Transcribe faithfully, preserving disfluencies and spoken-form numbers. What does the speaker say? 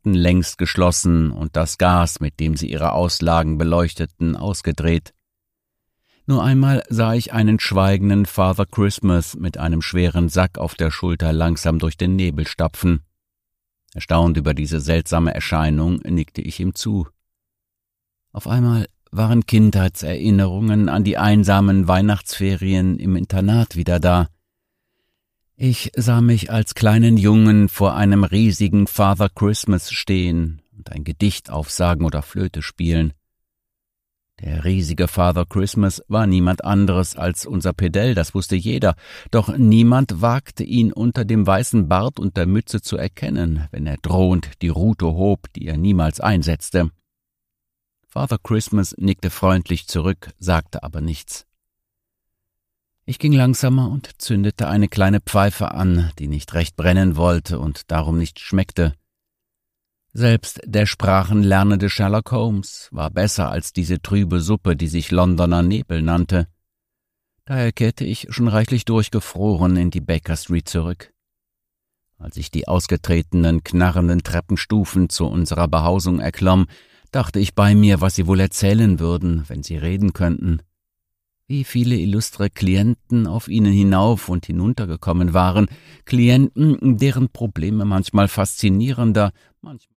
hatten längst geschlossen und das Gas, mit dem sie ihre Auslagen beleuchteten, ausgedreht. Nur einmal sah ich einen schweigenden Father Christmas mit einem schweren Sack auf der Schulter langsam durch den Nebel stapfen. Erstaunt über diese seltsame Erscheinung nickte ich ihm zu. Auf einmal waren Kindheitserinnerungen an die einsamen Weihnachtsferien im Internat wieder da. Ich sah mich als kleinen Jungen vor einem riesigen Father Christmas stehen und ein Gedicht aufsagen oder Flöte spielen. Der riesige Father Christmas war niemand anderes als unser Pedell, das wusste jeder, doch niemand wagte ihn unter dem weißen Bart und der Mütze zu erkennen, wenn er drohend die Rute hob, die er niemals einsetzte. Father Christmas nickte freundlich zurück, sagte aber nichts. Ich ging langsamer und zündete eine kleine Pfeife an, die nicht recht brennen wollte und darum nicht schmeckte. Selbst der sprachenlernende Sherlock Holmes war besser als diese trübe Suppe, die sich Londoner Nebel nannte. Daher kehrte ich, schon reichlich durchgefroren, in die Baker Street zurück. Als ich die ausgetretenen, knarrenden Treppenstufen zu unserer Behausung erklomm, dachte ich bei mir, was sie wohl erzählen würden, wenn sie reden könnten. Wie viele illustre Klienten auf ihnen hinauf und hinuntergekommen waren, Klienten, deren Probleme manchmal faszinierender, manchmal